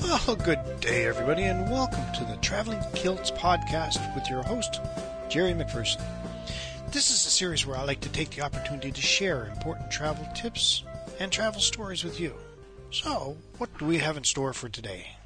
Well, good day, everybody, and welcome to the Traveling Kilts podcast with your host, Jerry McPherson. This is a series where I like to take the opportunity to share important travel tips and travel stories with you. So, what do we have in store for today?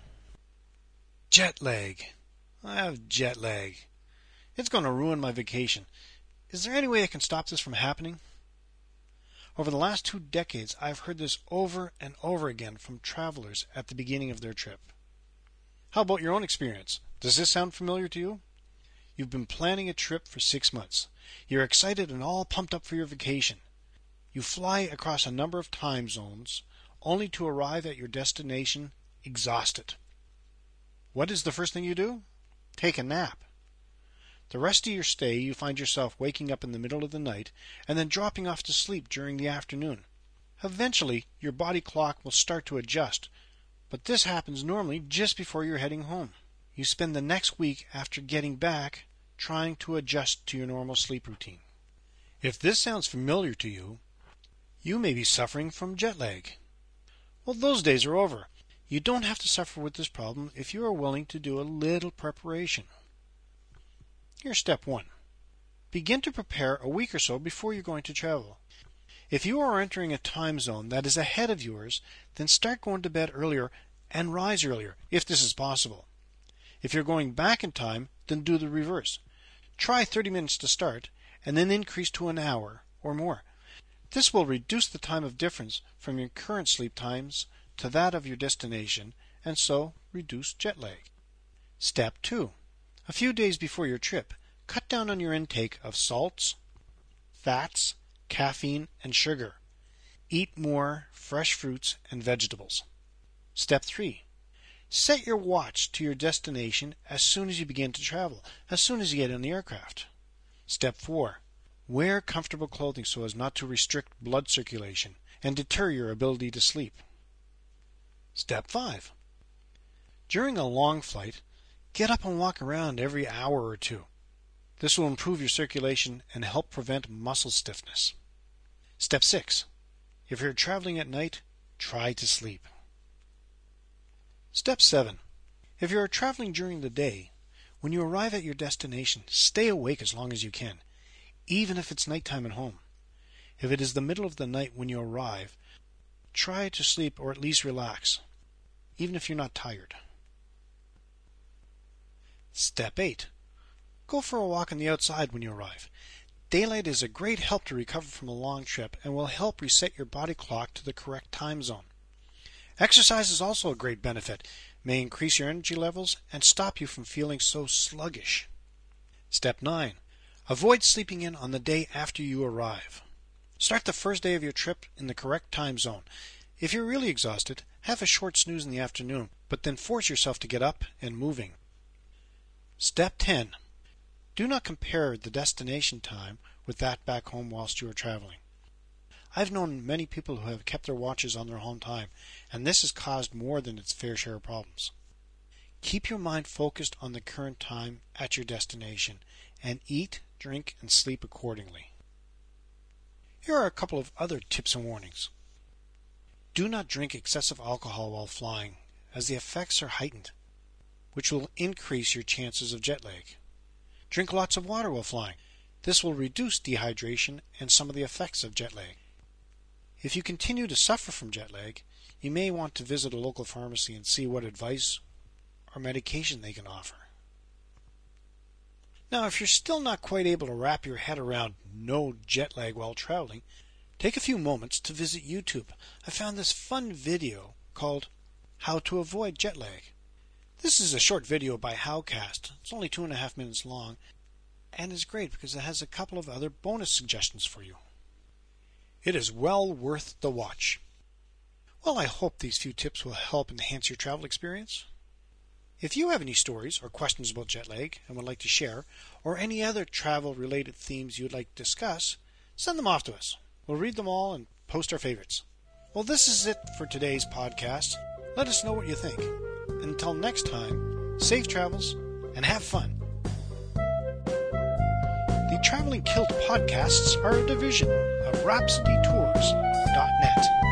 Jet lag. I have jet lag. It's going to ruin my vacation. Is there any way I can stop this from happening? Over the last 2 decades, I've heard this over and over again from travelers at the beginning of their trip. How about your own experience? Does this sound familiar to you? You've been planning a trip for 6 months. You're excited and all pumped up for your vacation. You fly across a number of time zones, only to arrive at your destination exhausted. What is the first thing you do? Take a nap. The rest of your stay, you find yourself waking up in the middle of the night and then dropping off to sleep during the afternoon. Eventually, your body clock will start to adjust, but this happens normally just before you're heading home. You spend the next week after getting back trying to adjust to your normal sleep routine. If this sounds familiar to you, you may be suffering from jet lag. Well, those days are over. You don't have to suffer with this problem if you are willing to do a little preparation. Here's step 1. Begin to prepare a week or so before you're going to travel. If you are entering a time zone that is ahead of yours, then start going to bed earlier and rise earlier, if this is possible. If you're going back in time, then do the reverse. Try 30 minutes to start, and then increase to an hour or more. This will reduce the time of difference from your current sleep times to that of your destination, and so reduce jet lag. Step 2. A few days before your trip, cut down on your intake of salts, fats, caffeine, and sugar. Eat more fresh fruits and vegetables. Step 3. Set your watch to your destination as soon as you begin to travel, as soon as you get in the aircraft. Step 4. Wear comfortable clothing so as not to restrict blood circulation and deter your ability to sleep. Step 5. During a long flight, get up and walk around every hour or two. This will improve your circulation and help prevent muscle stiffness. Step 6. If you're traveling at night, try to sleep. Step 7. If you are traveling during the day, when you arrive at your destination, stay awake as long as you can, even if it's nighttime at home. If it is the middle of the night when you arrive, try to sleep or at least relax, even if you're not tired. Step 8. Go for a walk on the outside when you arrive. Daylight is a great help to recover from a long trip and will help reset your body clock to the correct time zone. Exercise is also a great benefit. It may increase your energy levels and stop you from feeling so sluggish. Step 9. Avoid sleeping in on the day after you arrive. Start the first day of your trip in the correct time zone. If you're really exhausted, have a short snooze in the afternoon, but then force yourself to get up and moving. Step 10. Do not compare the destination time with that back home whilst you are traveling. I've known many people who have kept their watches on their home time, and this has caused more than its fair share of problems. Keep your mind focused on the current time at your destination, and eat, drink, and sleep accordingly. Here are a couple of other tips and warnings. Do not drink excessive alcohol while flying, as the effects are heightened, which will increase your chances of jet lag. Drink lots of water while flying. This will reduce dehydration and some of the effects of jet lag. If you continue to suffer from jet lag, you may want to visit a local pharmacy and see what advice or medication they can offer. Now, if you're still not quite able to wrap your head around no jet lag while traveling, take a few moments to visit YouTube. I found this fun video called How to Avoid Jet Lag. This is a short video by Howcast. It's only 2.5 minutes long and is great because it has a couple of other bonus suggestions for you. It is well worth the watch. Well, I hope these few tips will help enhance your travel experience. If you have any stories or questions about jet lag and would like to share, or any other travel-related themes you'd like to discuss, send them off to us. We'll read them all and post our favorites. Well, this is it for today's podcast. Let us know what you think. Until next time, safe travels and have fun. The Traveling Kilt podcasts are a division of RhapsodyTours.net.